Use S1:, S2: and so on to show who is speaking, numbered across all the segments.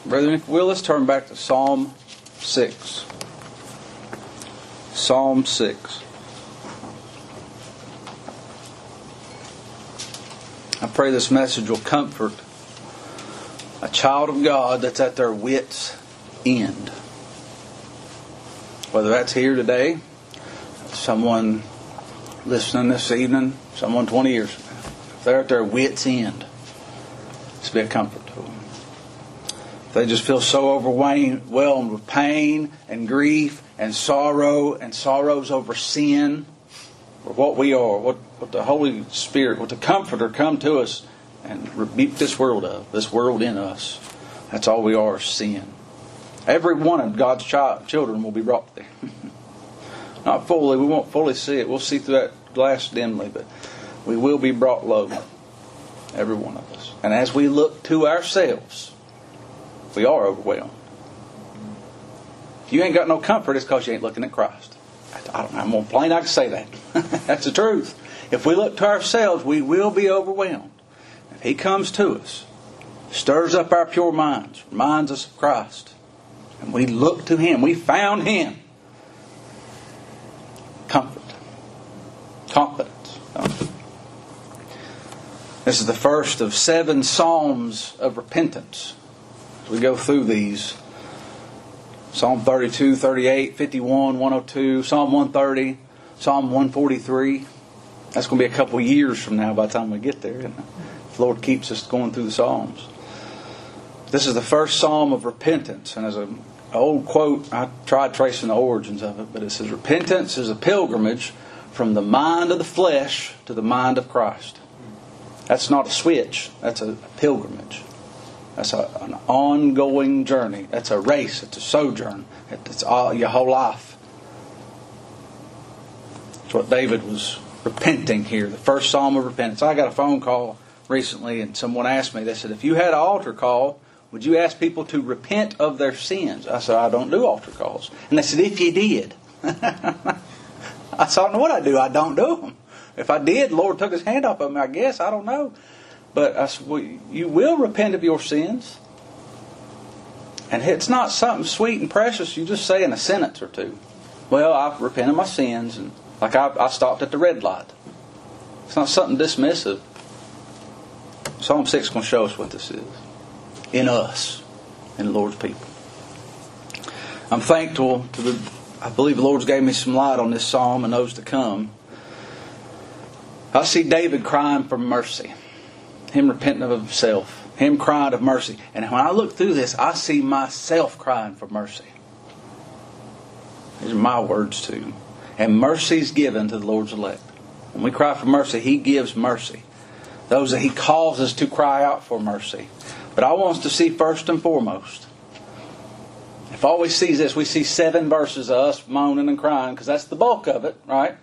S1: Brethren, if you will, let's turn back to Psalm 6. Psalm 6. I pray this message will comfort a child of God that's at their wits' end. Whether that's here today, someone listening this evening, someone 20 years from now. If they're at their wits' end, this will be a comfort to them. If they just feel so overwhelmed with pain and grief and sorrows over sin, or what we are, what the Holy Spirit, what the Comforter come to us and rebuke this world in us. That's all we are, sin. Every one of God's children will be brought there. Not fully, we won't fully see it. We'll see through that glass dimly, but we will be brought low. Every one of us. And as we look to ourselves, we are overwhelmed. If you ain't got no comfort, it's because you ain't looking at Christ. I'm more plain I can say that. That's the truth. If we look to ourselves, we will be overwhelmed. If He comes to us, stirs up our pure minds, reminds us of Christ, and we look to Him, we found Him. Comfort. Confidence. This is the first of 7 Psalms of repentance. As we go through these, Psalm 32, 38, 51, 102, Psalm 130, Psalm 143. That's going to be a couple of years from now by the time we get there. And the Lord keeps us going through the Psalms. This is the first Psalm of repentance. And as an old quote, I tried tracing the origins of it, but it says, repentance is a pilgrimage from the mind of the flesh to the mind of Christ. That's not a switch. That's a pilgrimage. That's an ongoing journey. That's a race. It's a sojourn. It's all your whole life. That's what David was repenting here. The first Psalm of repentance. I got a phone call recently and someone asked me, they said, if you had an altar call, would you ask people to repent of their sins? I said, I don't do altar calls. And they said, if you did. I said, I don't know what I do. I don't do them. If I did, the Lord took His hand off of me, I guess. I don't know. But I said, well, you will repent of your sins. And it's not something sweet and precious you just say in a sentence or two. Well, I've repented of my sins. And like I stopped at the red light. It's not something dismissive. Psalm 6 is going to show us what this is. In us. In the Lord's people. I'm thankful I believe the Lord's gave me some light on this psalm and those to come. I see David crying for mercy. Him repenting of himself. Him crying of mercy. And when I look through this, I see myself crying for mercy. These are my words too. And mercy is given to the Lord's elect. When we cry for mercy, He gives mercy. Those that He calls us to cry out for mercy. But I want us to see first and foremost. If all we see is this, we see 7 verses of us moaning and crying, because that's the bulk of it, right?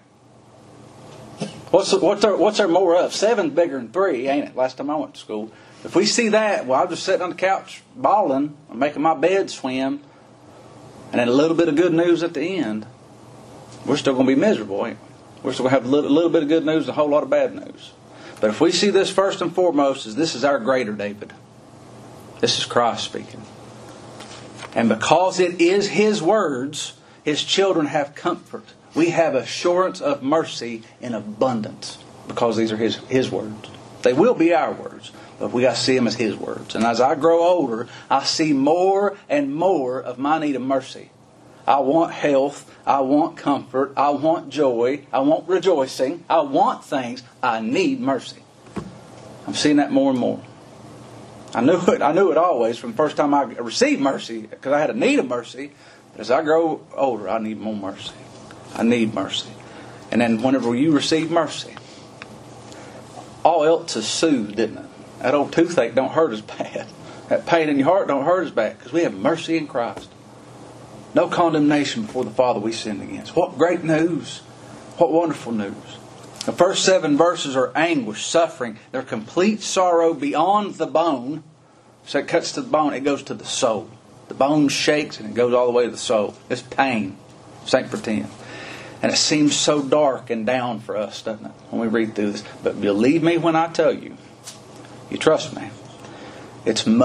S1: What's there more of? 7's bigger than 3, ain't it? Last time I went to school. If we see that, well, I'm just sitting on the couch bawling, and making my bed swim, and then a little bit of good news at the end, we're still going to be miserable, ain't we? We're still going to have a little bit of good news and a whole lot of bad news. But if we see this first and foremost, as this is our greater David. This is Christ speaking. And because it is His words, His children have comfort. We have assurance of mercy in abundance because these are His words. They will be our words, but we got to see them as His words. And as I grow older, I see more and more of my need of mercy. I want health. I want comfort. I want joy. I want rejoicing. I want things. I need mercy. I'm seeing that more and more. I knew it always from the first time I received mercy because I had a need of mercy. But as I grow older, I need more mercy. I need mercy. And then whenever you receive mercy, all else is soothed, isn't it? That old toothache don't hurt as bad. That pain in your heart don't hurt as bad because we have mercy in Christ. No condemnation before the Father we sinned against. What great news. What wonderful news. The first 7 verses are anguish, suffering. They're complete sorrow beyond the bone. So it cuts to the bone, it goes to the soul. The bone shakes and it goes all the way to the soul. It's pain. St. Pretend. And it seems so dark and down for us, doesn't it, when we read through this. But believe me when I tell you, you trust me, it's much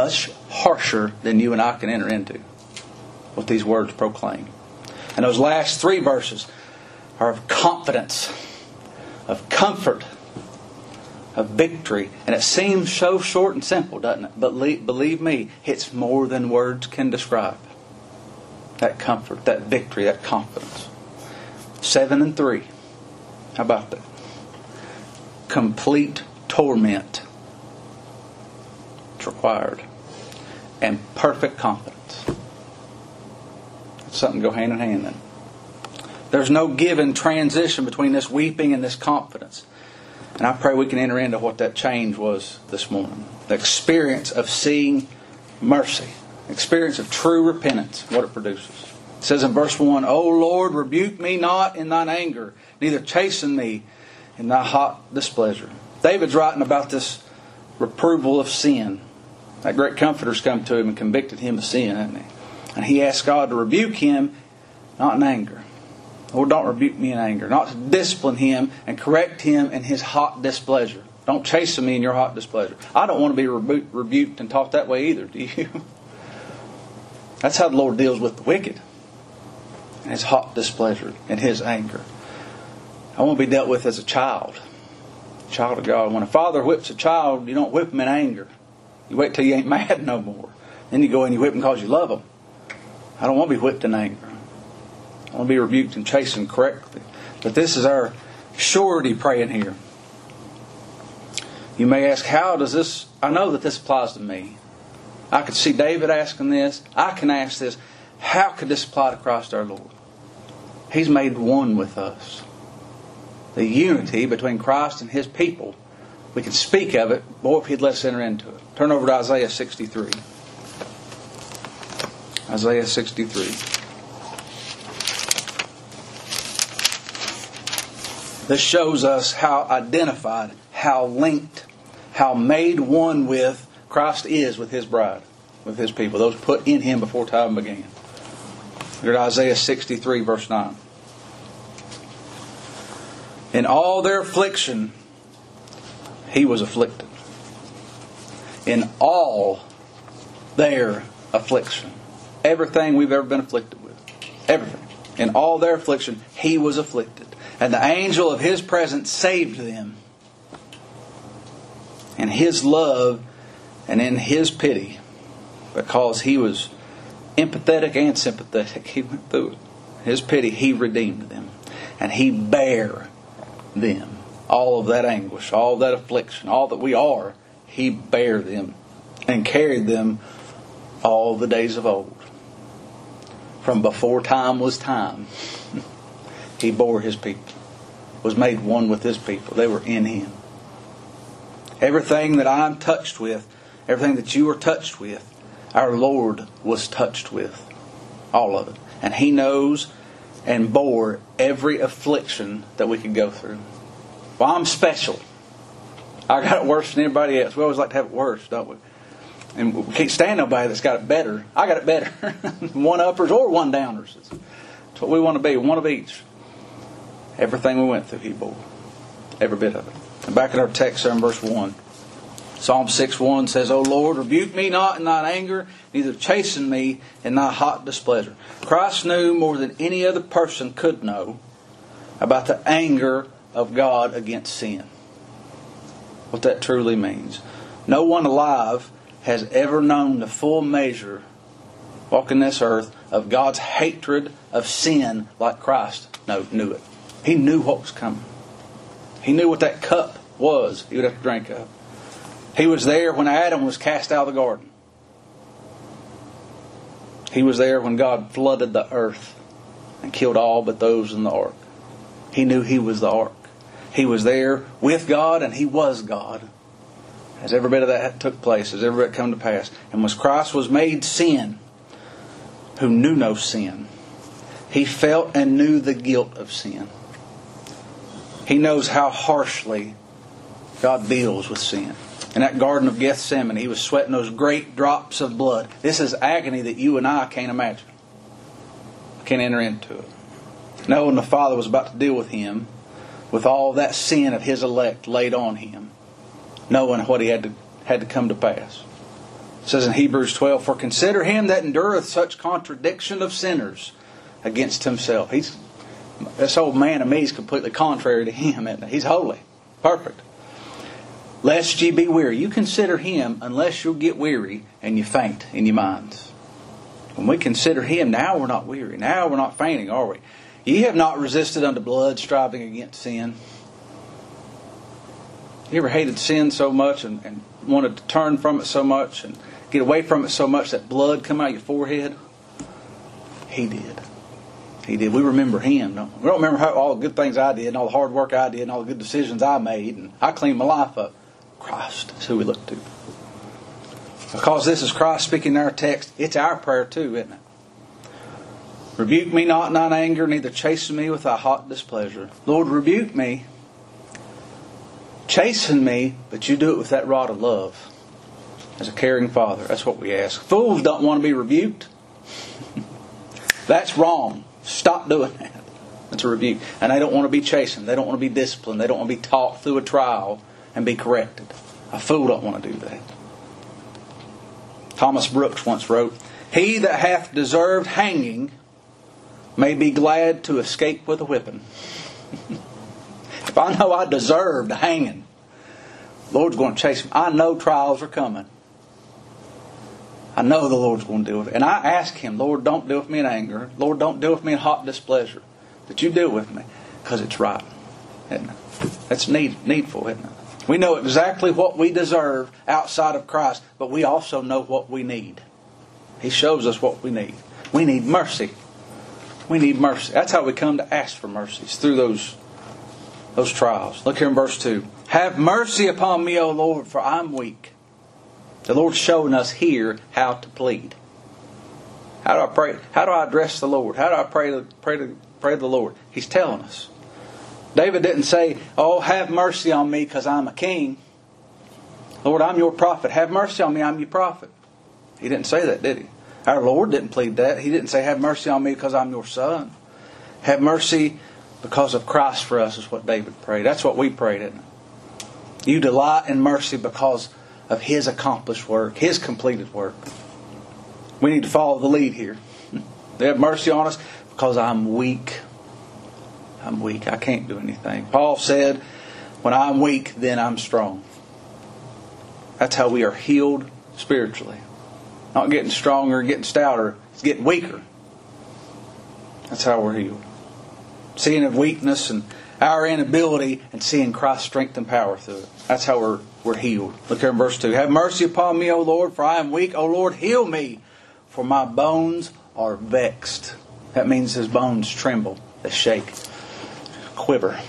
S1: harsher than you and I can enter into. What these words proclaim. And those last 3 verses are of confidence, of comfort, of victory. And it seems so short and simple, doesn't it? But believe me, it's more than words can describe. That comfort, that victory, that confidence. 7 and 3. How about that? Complete torment. It's required. And perfect confidence. It's something to go hand in hand then. There's no given transition between this weeping and this confidence. And I pray we can enter into what that change was this morning. The experience of seeing mercy. Experience of true repentance. What it produces. It says in verse 1, O Lord, rebuke me not in thine anger, neither chasten me in thy hot displeasure. David's writing about this reproval of sin. That great comforter's come to him and convicted him of sin, hasn't he? And he asked God to rebuke him, not in anger. Lord, don't rebuke me in anger. Not to discipline him and correct him in his hot displeasure. Don't chasten me in your hot displeasure. I don't want to be rebuked and taught that way either, do you? That's how the Lord deals with the wicked. In his hot displeasure, in his anger. I want to be dealt with as a child. Child of God. When a father whips a child, you don't whip him in anger. You wait till you ain't mad no more. Then you go and you whip him because you love him. I don't want to be whipped in anger. I want to be rebuked and chastened correctly. But this is our surety praying here. You may ask, how does this... I know that this applies to me. I could see David asking this. I can ask this. How could this apply to Christ our Lord? He's made one with us. The unity between Christ and His people. We can speak of it. Boy, if He'd let us enter into it. Turn over to Isaiah 63. Isaiah 63. This shows us how identified, how linked, how made one with Christ is with His bride, with His people, those put in Him before time began. Look at Isaiah 63 verse 9. In all their affliction, He was afflicted. In all their affliction. Everything we've ever been afflicted with. Everything. In all their affliction, He was afflicted. And the angel of His presence saved them. In His love and in His pity. Because He was empathetic and sympathetic. He went through it. His pity, He redeemed them. And He bare them. All of that anguish, all of that affliction, all that we are, He bare them. And carried them all the days of old. From before time was time. He bore His people. Was made one with His people. They were in Him. Everything that I'm touched with, everything that you are touched with, our Lord was touched with. All of it. And He knows and bore every affliction that we could go through. Well, I'm special. I got it worse than anybody else. We always like to have it worse, don't we? And we can't stand nobody that's got it better. I got it better. One-uppers or one-downers. That's what we want to be. One of each. Everything we went through, He bore. Every bit of it. And back in our text there in verse 1. Psalm 6:1 says, O Lord, rebuke me not in thine anger, neither chasten me in thy hot displeasure. Christ knew more than any other person could know about the anger of God against sin. What that truly means. No one alive has ever known the full measure, walking this earth, of God's hatred of sin like Christ knew it. He knew what was coming. He knew what that cup was He would have to drink of. He was there when Adam was cast out of the garden. He was there when God flooded the earth and killed all but those in the ark. He knew He was the ark. He was there with God and He was God. As every bit of that took place, as every bit come to pass. And when Christ was made sin, who knew no sin, He felt and knew the guilt of sin. He knows how harshly God deals with sin. In that Garden of Gethsemane, He was sweating those great drops of blood. This is agony that you and I can't imagine. Can't enter into it. Knowing the Father was about to deal with Him, with all that sin of His elect laid on Him. Knowing what He had to come to pass. It says in Hebrews 12, for consider him that endureth such contradiction of sinners against himself. This old man of me is completely contrary to him, isn't he? He's holy. Perfect. Lest ye be weary. You consider him unless you'll get weary and you faint in your minds. When we consider him, now we're not weary. Now we're not fainting, are we? Ye have not resisted unto blood, striving against sin. You ever hated sin so much and wanted to turn from it so much and get away from it so much that blood come out your forehead? He did. He did. We remember him. We don't remember all the good things I did and all the hard work I did and all the good decisions I made and I cleaned my life up. Christ is who we look to. Because this is Christ speaking in our text, it's our prayer too, isn't it? Rebuke me not in thine anger, neither chasten me with thy hot displeasure. Lord, rebuke me. Chasten me, but you do it with that rod of love. As a caring Father, that's what we ask. Fools don't want to be rebuked. That's wrong. Stop doing that. That's a rebuke. And they don't want to be chastened. They don't want to be disciplined. They don't want to be taught through a trial and be corrected. A fool don't want to do that. Thomas Brooks once wrote, he that hath deserved hanging may be glad to escape with a whipping. If I know I deserved hanging, the Lord's going to chase me. I know trials are coming. I know the Lord's going to deal with it. And I ask Him, Lord, don't deal with me in anger. Lord, don't deal with me in hot displeasure. That you deal with me. Because it's right. Isn't it? That's needful, isn't it? We know exactly what we deserve outside of Christ. But we also know what we need. He shows us what we need. We need mercy. We need mercy. That's how we come to ask for mercy. It's through those trials. Look here in verse 2. Have mercy upon me, O Lord, for I'm weak. The Lord's showing us here how to plead. How do I pray? How do I address the Lord? How do I pray to the Lord? He's telling us. David didn't say, oh, have mercy on me because I'm a king. Lord, I'm your prophet. Have mercy on me, I'm your prophet. He didn't say that, did he? Our Lord didn't plead that. He didn't say, have mercy on me because I'm your son. Have mercy because of Christ for us is what David prayed. That's what we prayed, isn't it? You delight in mercy because of His accomplished work, His completed work. We need to follow the lead here. They have mercy on us because I'm weak. I'm weak. I can't do anything. Paul said, when I'm weak, then I'm strong. That's how we are healed spiritually. Not getting stronger, getting stouter. It's getting weaker. That's how we're healed. Seeing of weakness and our inability and seeing Christ's strength and power through it. That's how we're healed. Look here in verse 2. Have mercy upon me, O Lord, for I am weak. O Lord, heal me, for my bones are vexed. That means His bones tremble. They shake. Quiver.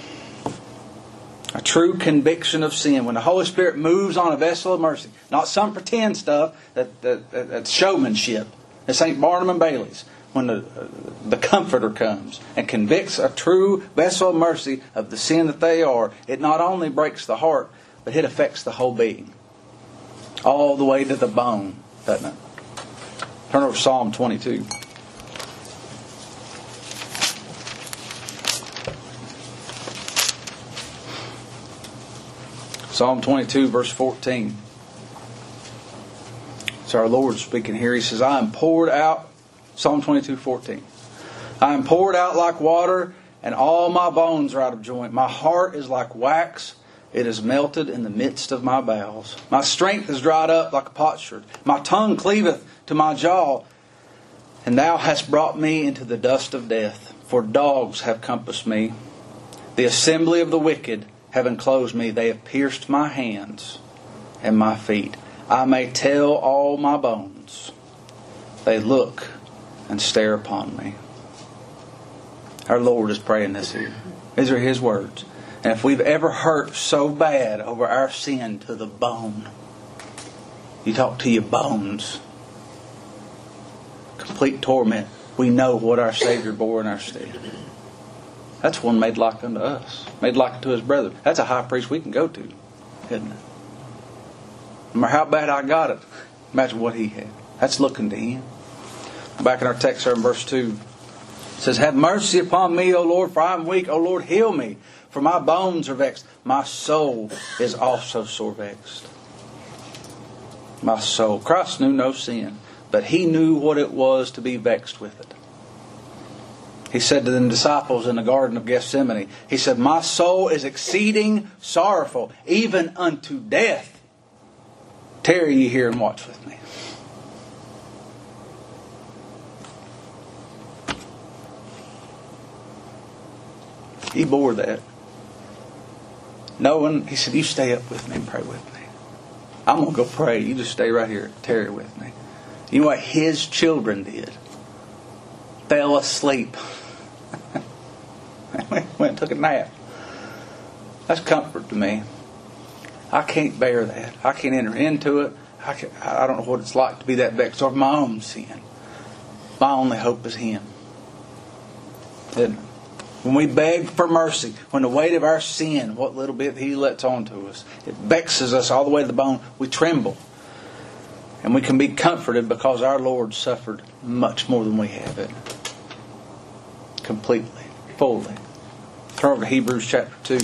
S1: A true conviction of sin. When the Holy Spirit moves on a vessel of mercy. Not some pretend stuff that's showmanship. This ain't Barnum and Bailey's. When the Comforter comes and convicts a true vessel of mercy of the sin that they are, it not only breaks the heart, but it affects the whole being. All the way to the bone, doesn't it? Turn over to Psalm 22. Psalm 22 verse 14. So our Lord speaking here. He says, I am poured out. Psalm 22:14. I am poured out like water, and all my bones are out of joint. My heart is like wax. It is melted in the midst of my bowels. My strength is dried up like a potsherd. My tongue cleaveth to my jaw. And thou hast brought me into the dust of death. For dogs have compassed me. The assembly of the wicked have enclosed me. They have pierced my hands and my feet. I may tell all my bones. They look and stare upon me. Our Lord is praying this here. These are His words. And if we've ever hurt so bad over our sin to the bone, you talk to your bones, complete torment, we know what our Savior bore in our stead. That's one made like unto us, made like unto His brother. That's a high priest we can go to, isn't it? No matter how bad I got it, imagine what He had. That's looking to Him. Back in our text here in verse 2. It says, have mercy upon me, O Lord, for I am weak. O Lord, heal me, for my bones are vexed. My soul is also sore vexed. My soul. Christ knew no sin, but He knew what it was to be vexed with it. He said to the disciples in the Garden of Gethsemane, He said, my soul is exceeding sorrowful, even unto death. Tarry ye here and watch with me. He bore that. Knowing, He said, you stay up with me and pray with me. I'm going to go pray. You just stay right here. Tarry with me. You know what His children did? Fell asleep. Went and took a nap. That's comfort to me. I can't bear that. I can't enter into it. I don't know what it's like to be that vexed over my own sin. My only hope is Him. Isn't it? When we beg for mercy, when the weight of our sin, what little bit He lets on to us, it vexes us all the way to the bone, we tremble. And we can be comforted because our Lord suffered much more than we have it. Completely, fully. Turn over to Hebrews chapter 2.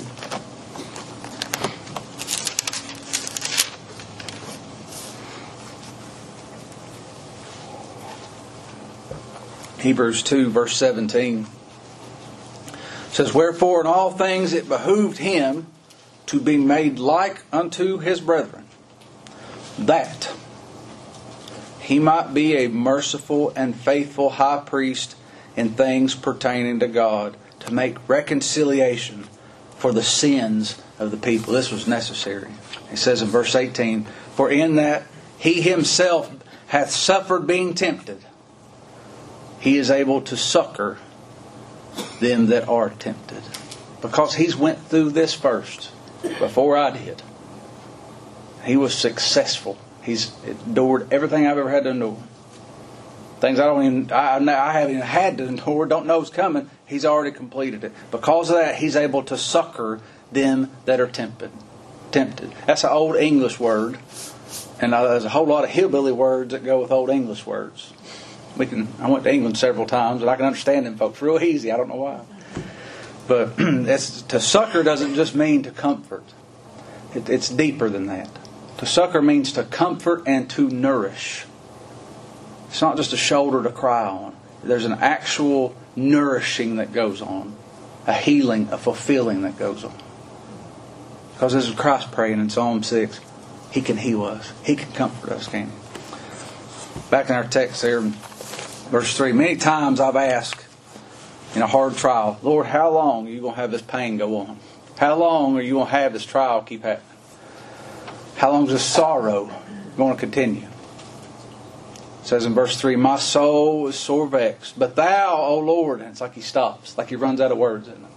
S1: Hebrews 2 verse 17. Says, wherefore in all things it behooved Him to be made like unto His brethren, that He might be a merciful and faithful high priest in things pertaining to God, to make reconciliation for the sins of the people. This was necessary. He says in verse 18, for in that He Himself hath suffered being tempted, He is able to succor them that are tempted. Because He's went through this first, before I did. He was successful. He's endured everything I've ever had to endure. Things I haven't even had to endure, don't know is coming. He's already completed it. Because of that, He's able to succor them that are tempted. That's an old English word. And there's a whole lot of hillbilly words that go with old English words. I went to England several times, and I can understand them folks real easy. I don't know why. But to succor doesn't just mean to comfort. It's deeper than that. To succor means to comfort and to nourish. It's not just a shoulder to cry on. There's an actual nourishing that goes on. A healing, a fulfilling that goes on. Because this is Christ praying in Psalm 6. He can heal us. He can comfort us, can't He? Back in our text there, verse 3. Many times I've asked in a hard trial, Lord, how long are you going to have this pain go on? How long are you going to have this trial keep happening? How long is this sorrow going to continue? It says in verse 3, my soul is sore vexed, but Thou, O Lord, and it's like he stops, like he runs out of words, isn't it?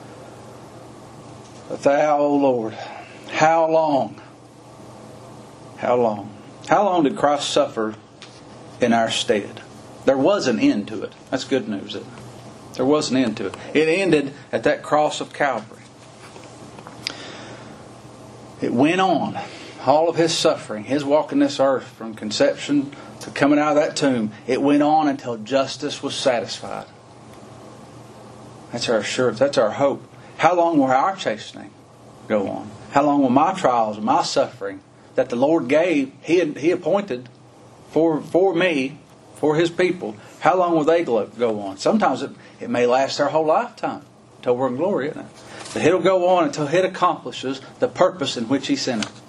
S1: But Thou, O Lord, how long? How long? How long did Christ suffer in our stead? There was an end to it. That's good news, isn't it? There was an end to it. It ended at that cross of Calvary. It went on. All of His suffering, His walking this earth from conception to coming out of that tomb, it went on until justice was satisfied. That's our assurance. That's our hope. How long will our chastening go on? How long will my trials and my suffering that the Lord gave, He appointed for me, for His people, how long will they go on? Sometimes it may last our whole lifetime until we're in glory, isn't it? But it'll go on until it accomplishes the purpose in which He sent it.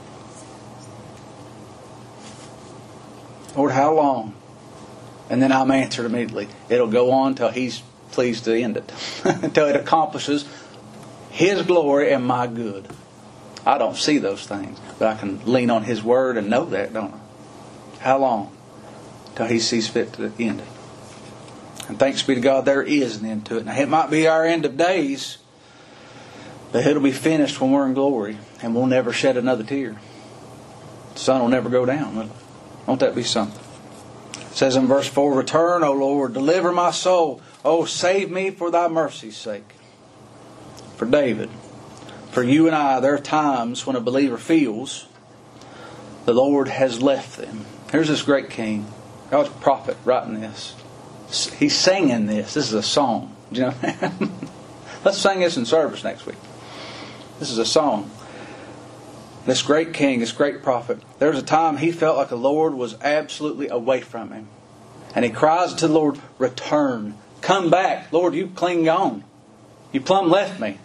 S1: Lord, how long? And then I'm answered immediately. It'll go on until He's pleased to end it. Until it accomplishes His glory and my good. I don't see those things, but I can lean on His word and know that, don't I? How long? Till He sees fit to end it. And thanks be to God, there is an end to it. Now, it might be our end of days, but it'll be finished when we're in glory, and we'll never shed another tear. The sun will never go down, will it? Won't that be something? It says in verse 4, return, O Lord, deliver my soul. Oh, save me for Thy mercy's sake. For David, for you and I, there are times when a believer feels the Lord has left them. Here's this great king, God's prophet, writing this. He's singing this. This is a song. Do you know that? Let's sing this in service next week. This is a song. this great king, this great prophet, there was a time he felt like the Lord was absolutely away from him. And he cries to the Lord, return, come back. Lord, you clean gone. You plumb left me.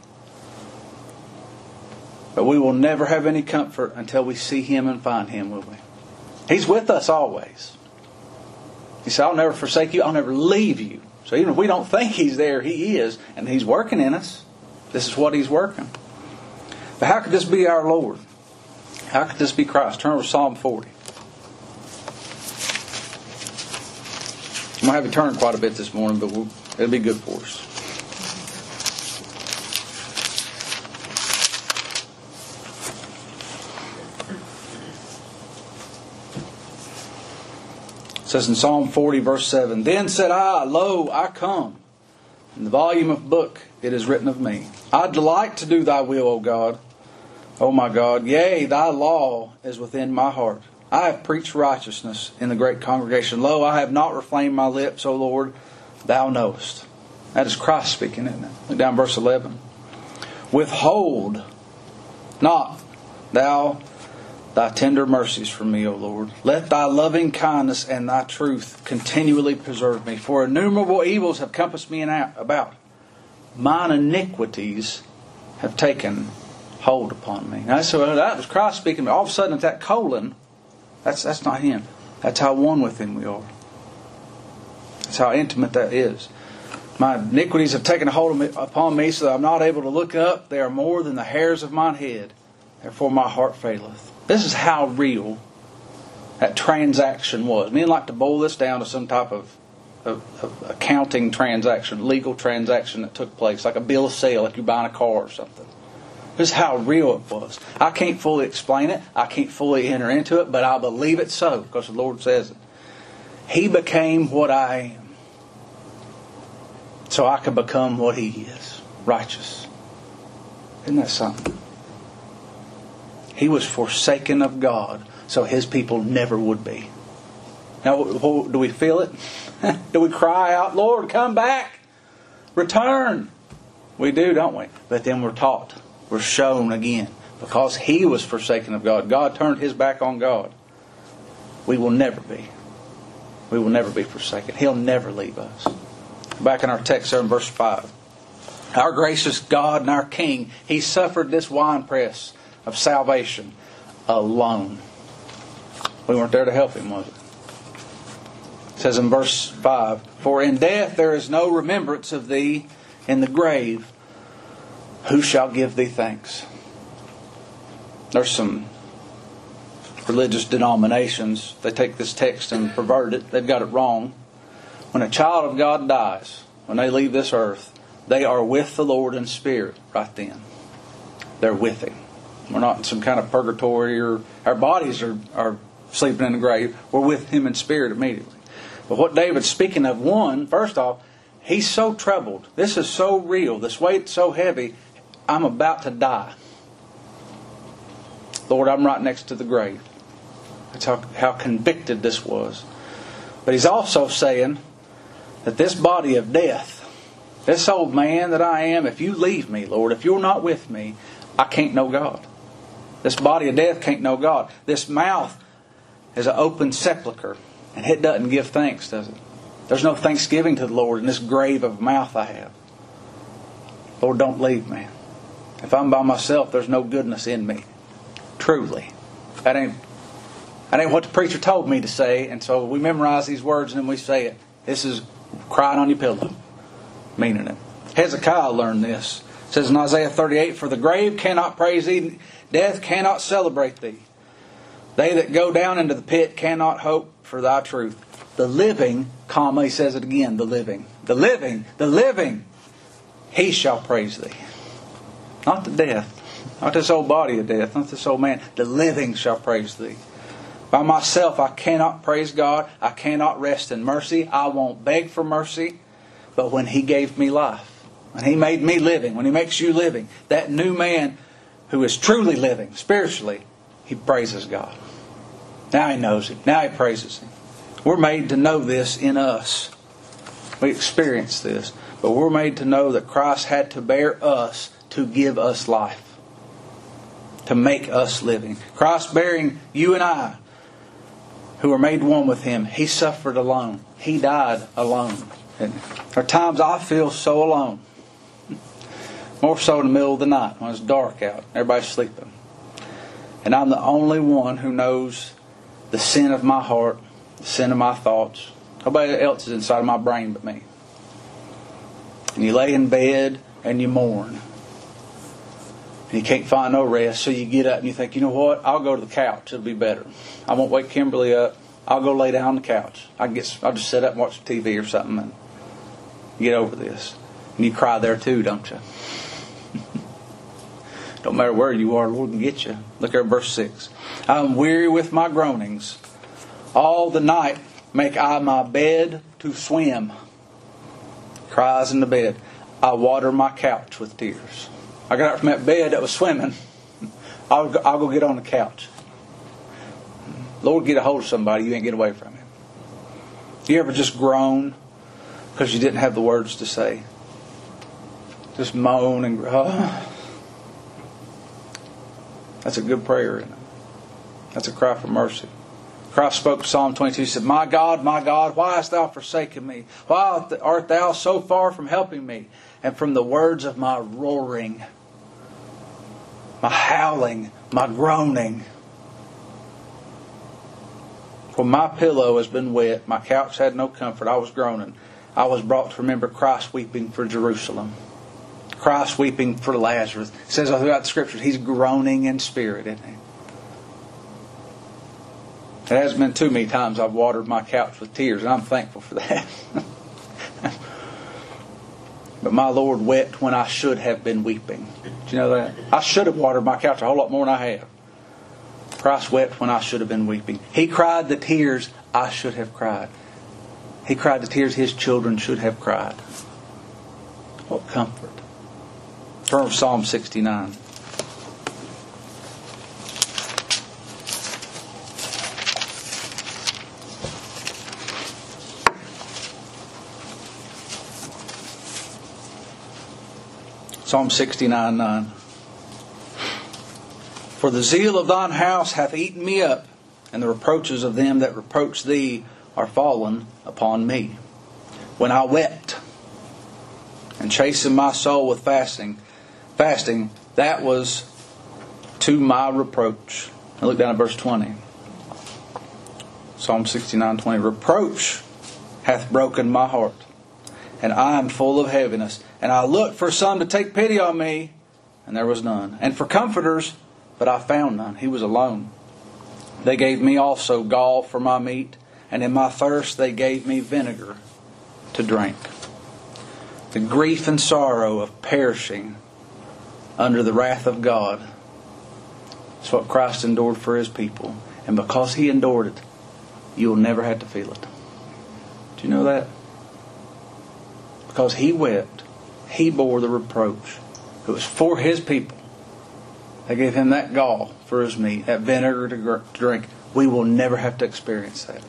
S1: But we will never have any comfort until we see Him and find Him, will we? He's with us always. He said, I'll never forsake you. I'll never leave you. So even if we don't think He's there, He is. And He's working in us. This is what He's working. But how could this be our Lord? How could this be Christ? Turn over to Psalm 40. I'm going to have you turn quite a bit this morning, but it'll be good for us. It says in Psalm 40 verse 7, Then said I, Lo, I come. In the volume of book it is written of me. I delight to do Thy will, O God. O my God, yea, Thy law is within my heart. I have preached righteousness in the great congregation. Lo, I have not refrained my lips, O Lord, Thou knowest. That is Christ speaking, isn't it? Look down verse 11. Withhold not Thou Thy tender mercies from me, O Lord. Let Thy loving kindness and Thy truth continually preserve me. For innumerable evils have compassed me about. Mine iniquities have taken hold upon me. Now, so that was Christ speaking. All of a sudden, that colon, that's not Him. That's how one with Him we are. That's how intimate that is. My iniquities have taken hold upon me, so that I'm not able to look up. They are more than the hairs of mine head. Therefore my heart faileth. This is how real that transaction was. Men like to boil this down to some type of accounting transaction, legal transaction that took place, like a bill of sale, like you're buying a car or something. This is how real it was. I can't fully explain it. I can't fully enter into it, but I believe it so, because the Lord says it. He became what I am, so I could become what He is, righteous. Isn't that something? He was forsaken of God, so His people never would be. Now, do we feel it? Do we cry out, Lord, come back, return? We do, don't we? But then we're taught, we're shown again, because He was forsaken of God. God turned His back on God. We will never be. We will never be forsaken. He'll never leave us. Back in our text there in verse 5. Our gracious God and our King, He suffered this winepress of salvation alone. We weren't there to help Him, was it? It says in verse 5, For in death there is no remembrance of Thee. In the grave, who shall give Thee thanks? There's some religious denominations, they take this text and pervert it. They've got it wrong. When a child of God dies, when they leave this earth, they are with the Lord in spirit right then. They're with Him. We're not in some kind of purgatory, or our bodies are sleeping in the grave. We're with Him in spirit immediately. But what David's speaking of, first off, he's so troubled. This is so real. This weight's so heavy. I'm about to die. Lord, I'm right next to the grave. That's how convicted this was. But he's also saying that this body of death, this old man that I am, if you leave me, Lord, if you're not with me, I can't know God. This body of death can't know God. This mouth is an open sepulcher, and it doesn't give thanks, does it? There's no thanksgiving to the Lord in this grave of mouth I have. Lord, don't leave me. If I'm by myself, there's no goodness in me. Truly. That ain't what the preacher told me to say, and so we memorize these words and then we say it. This is crying on your pillow, meaning it. Hezekiah learned this. It says in Isaiah 38, For the grave cannot praise Thee, death cannot celebrate Thee. They that go down into the pit cannot hope for Thy truth. The living, he says it again, the living, he shall praise Thee. Not the death, not this old body of death, not this old man. The living shall praise Thee. By myself I cannot praise God. I cannot rest in mercy. I won't beg for mercy. But when He gave me life, when He made me living, when He makes you living, that new man who is truly living spiritually, he praises God. Now he knows Him. Now he praises Him. We're made to know this in us. We experience this. But we're made to know that Christ had to bear us to give us life. to make us living. Christ bearing you and I, who are made one with Him. He suffered alone. He died alone. And there are times I feel so alone. More so in the middle of the night when it's dark out. Everybody's sleeping. And I'm the only one who knows the sin of my heart, the sin of my thoughts. Nobody else is inside of my brain but me. And you lay in bed and you mourn. And you can't find no rest, so you get up and you think, you know what? I'll go to the couch. It'll be better. I won't wake Kimberly up. I'll go lay down on the couch. I'll just sit up and watch TV or something and get over this. And you cry there too, don't you? Don't matter where you are, the Lord can get you. Look at verse 6. I am weary with my groanings. All the night make I my bed to swim. Cries in the bed. I water my couch with tears. I got up from that bed that was swimming. I'll go get on the couch. Lord, get a hold of somebody. You ain't get away from Him. You ever just groan because you didn't have the words to say? Just moan and That's a good prayer, isn't it? That's a cry for mercy. Christ spoke Psalm 22. He said, my God, why hast thou forsaken me? Why art thou so far from helping me? And from the words of my roaring, my howling, my groaning. For my pillow has been wet, my couch had no comfort, I was groaning. I was brought to remember Christ weeping for Jerusalem. Christ weeping for Lazarus. It says all throughout the Scriptures, He's groaning in spirit, isn't He? It has been too many times I've watered my couch with tears, and I'm thankful for that. But my Lord wept when I should have been weeping. Did you know that? I should have watered my couch a whole lot more than I have. Christ wept when I should have been weeping. He cried the tears I should have cried. He cried the tears His children should have cried. What comfort. Turn to Psalm 69. Psalm 69:9. For the zeal of thine house hath eaten me up, and the reproaches of them that reproach thee are fallen upon me. When I wept and chastened my soul with fasting, that was to my reproach. Now look down at verse 20. Psalm 69:20. Reproach hath broken my heart, and I am full of heaviness. And I looked for some to take pity on me, and there was none. And for comforters, but I found none. He was alone. They gave me also gall for my meat, and in my thirst they gave me vinegar to drink. The grief and sorrow of perishing under the wrath of God is what Christ endured for His people. And because He endured it, you'll never have to feel it. Do you know that? Because He wept, He bore the reproach. It was for His people. They gave Him that gall for His meat, that vinegar to drink. We will never have to experience that.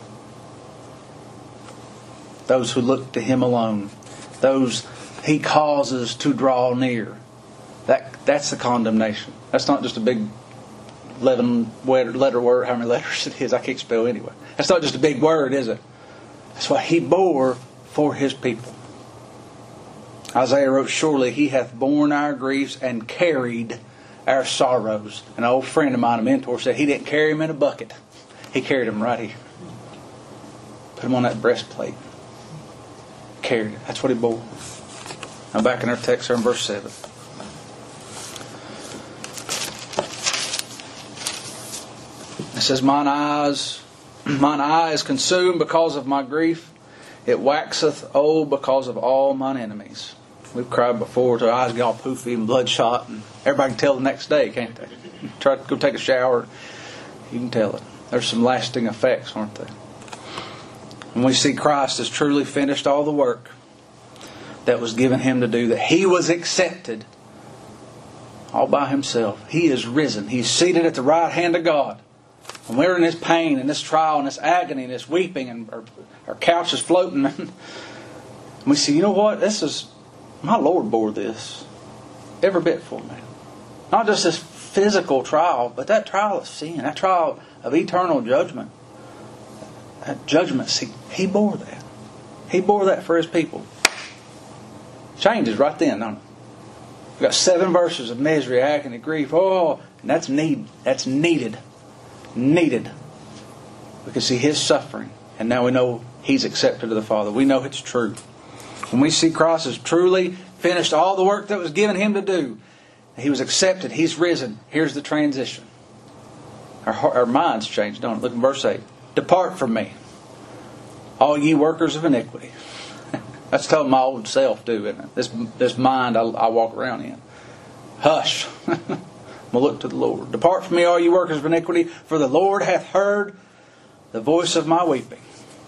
S1: Those who look to Him alone, those He causes to draw near, that's the condemnation. That's not just a big 11-letter word, how many letters it is, I can't spell anyway. That's not just a big word, is it? That's what He bore for His people. Isaiah wrote, surely He hath borne our griefs and carried our sorrows. An old friend of mine, a mentor, said He didn't carry them in a bucket. He carried them right here. Put them on that breastplate. Carried it. That's what He bore. Now back in our text here in verse 7. It says, mine eye is consumed because of my grief. It waxeth old because of all mine enemies. We've cried before till our eyes get all poofy and bloodshot, and everybody can tell the next day, can't they? Try to go take a shower, you can tell it. There's some lasting effects, aren't there? When we see Christ has truly finished all the work that was given Him to do, that He was accepted all by Himself. He is risen. He's seated at the right hand of God. When we're in this pain and this trial and this agony and this weeping and our couch is floating, and we say, you know what? My Lord bore this every bit for me. Not just this physical trial, but that trial of sin, that trial of eternal judgment. That judgment seat, He bore that. He bore that for His people. Changes right then, don't it? We've got 7 verses of misery, agony, grief. Oh, and that's needed. Needed. We can see His suffering. And now we know He's accepted of the Father. We know it's true. When we see Christ has truly finished all the work that was given Him to do, He was accepted, He's risen. Here's the transition. Our minds change, don't it? Look at verse 8. Depart from me, all ye workers of iniquity. That's telling my old self too, isn't it? This mind I walk around in. Hush. I'm going to look to the Lord. Depart from me, all you workers of iniquity, for the Lord hath heard the voice of my weeping.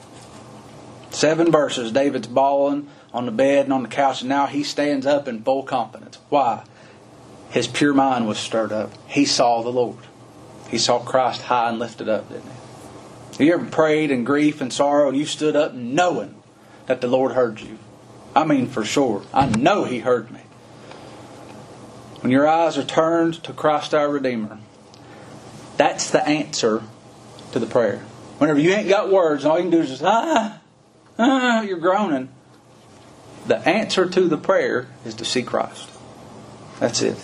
S1: 7 verses. David's bawling on the bed and on the couch, and now he stands up in full confidence. Why? His pure mind was stirred up. He saw the Lord. He saw Christ high and lifted up, didn't he? Have you ever prayed in grief and sorrow and you stood up knowing that the Lord heard you? I mean, for sure. I know He heard me. When your eyes are turned to Christ our Redeemer, that's the answer to the prayer. Whenever you ain't got words, all you can do is just, you're groaning. The answer to the prayer is to see Christ. That's it.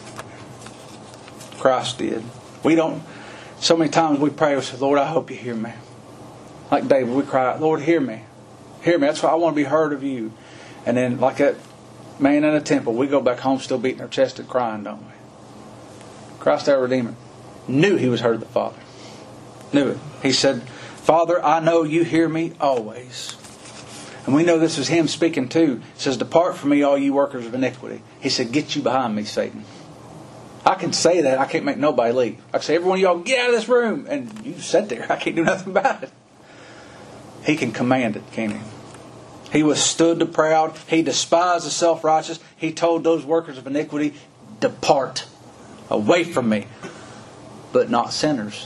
S1: Christ did. We don't. So many times we pray, we say, Lord, I hope you hear me. Like David, we cry out, Lord, hear me. Hear me. That's why I want to be heard of you. And then like that man in the temple, we go back home still beating our chest and crying, don't we? Christ our Redeemer knew He was heard of the Father. Knew it. He said, Father, I know you hear me always. And we know this is Him speaking too. He says, depart from me, all you workers of iniquity. He said, get you behind me, Satan. I can say that. I can't make nobody leave. I can say, every one of y'all, get out of this room. And you sit there. I can't do nothing about it. He can command it, can't He? He withstood the proud. He despised the self-righteous. He told those workers of iniquity, depart away from me. But not sinners.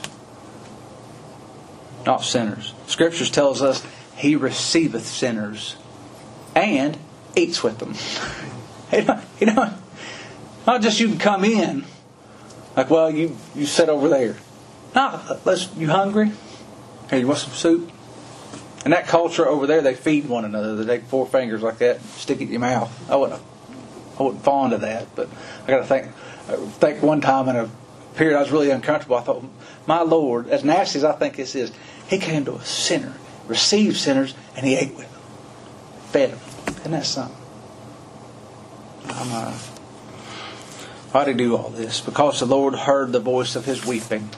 S1: Not sinners. Scriptures tells us He receiveth sinners and eats with them. Not just you can come in. Like, well, you sit over there. No, you hungry? Hey, you want some soup? In that culture over there, they feed one another. They take 4 fingers like that, stick it in your mouth. I wasn't fond of that, but I got to think one time in a period I was really uncomfortable. I thought, my Lord, as nasty as I think this is, He came to a sinner, received sinners, and He ate with them, fed them. Isn't that something? Why did He do all this? Because the Lord heard the voice of His weeping.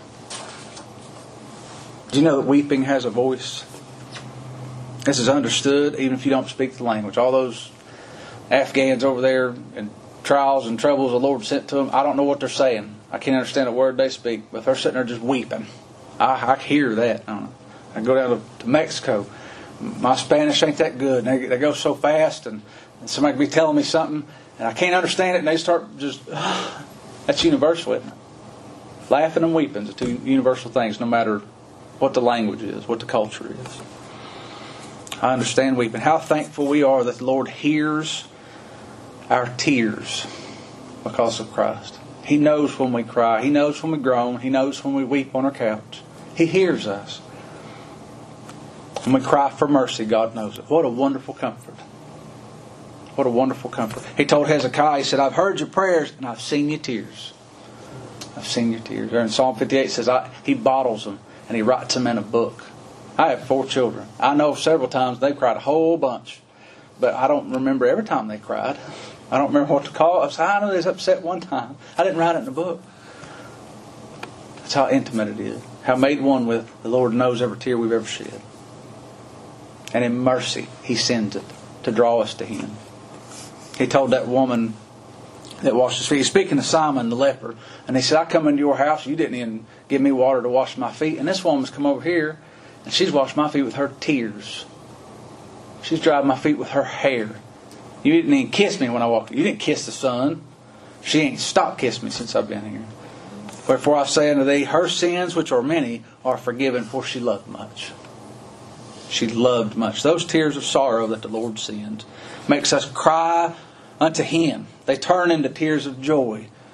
S1: Do you know that weeping has a voice? This is understood even if you don't speak the language. All those Afghans over there and trials and troubles the Lord sent to them, I don't know what they're saying. I can't understand a word they speak, but they're sitting there just weeping. I hear that. I go down to Mexico. My Spanish ain't that good. They go so fast, and somebody can be telling me something, and I can't understand it, and they start just... That's universal, isn't it? Laughing and weeping is 2 universal things, no matter what the language is, what the culture is. I understand weeping. How thankful we are that the Lord hears our tears because of Christ. He knows when we cry. He knows when we groan. He knows when we weep on our couch. He hears us. When we cry for mercy, God knows it. What a wonderful comfort. What a wonderful comfort. He told Hezekiah, He said, I've heard your prayers and I've seen your tears. I've seen your tears. There in Psalm 58 it says, He bottles them and He writes them in a book. I have 4 children. I know several times they've cried a whole bunch. But I don't remember every time they cried. I don't remember what to call it. I know they was upset one time. I didn't write it in the book. That's how intimate it is. How made one with the Lord knows every tear we've ever shed. And in mercy, He sends it to draw us to Him. He told that woman that washed His feet. He's speaking to Simon the leper. And he said, I come into your house. You didn't even give me water to wash my feet. And this woman's come over here. And she's washed my feet with her tears. She's dried my feet with her hair. You didn't even kiss me when I walked. You didn't kiss the Son. She ain't stopped kissing me since I've been here. Wherefore I say unto thee, her sins, which are many, are forgiven, for she loved much. She loved much. Those tears of sorrow that the Lord sends makes us cry unto Him. They turn into tears of joy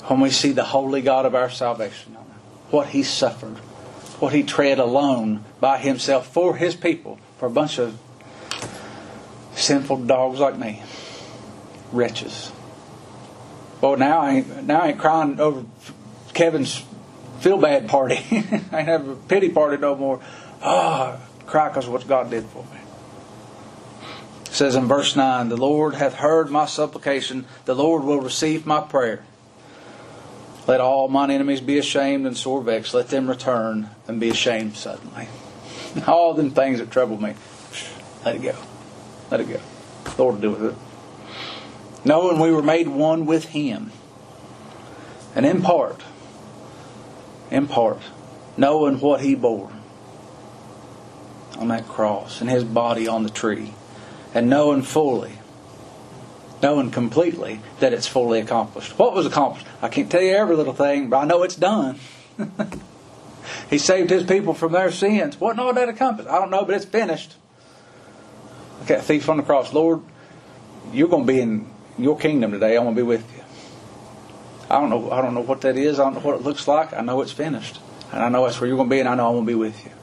S1: when we see the holy God of our salvation, what He suffered, what He tread alone by Himself for His people, for a bunch of sinful dogs like me, wretches. Well, now I ain't crying over Kevin's feel bad party. I ain't have a pity party no more. Cry because of what God did for me. It says in verse 9, the Lord hath heard my supplication. The Lord will receive my prayer. Let all mine enemies be ashamed and sore vexed. Let them return and be ashamed suddenly. All them things that trouble me, let it go. Let it go. The Lord will do with it. Knowing we were made one with Him. And in part, knowing what He bore on that cross and His body on the tree. And knowing completely that it's fully accomplished. What was accomplished? I can't tell you every little thing, but I know it's done. He saved His people from their sins. What all that accomplished? I don't know, but it's finished. Look at that thief on the cross. Lord, you're going to be in your kingdom today. I'm going to be with you. I don't know what that is. I don't know what it looks like. I know it's finished. And I know that's where you're going to be, and I know I'm going to be with you.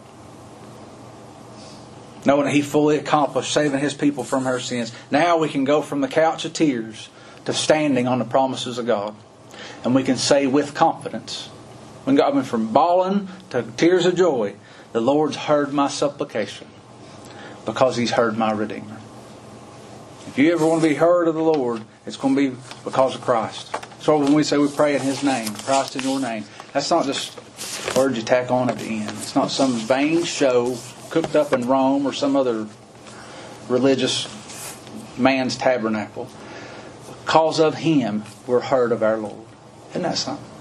S1: Knowing that He fully accomplished saving His people from her sins. Now we can go from the couch of tears to standing on the promises of God. And we can say with confidence, when God went from bawling to tears of joy, the Lord's heard my supplication because He's heard my Redeemer. If you ever want to be heard of the Lord, it's going to be because of Christ. So when we say we pray in His name, Christ in your name, that's not just words you tack on at the end. It's not some vain show cooked up in Rome or some other religious man's tabernacle. Because of Him, we're heard of our Lord. Isn't that something?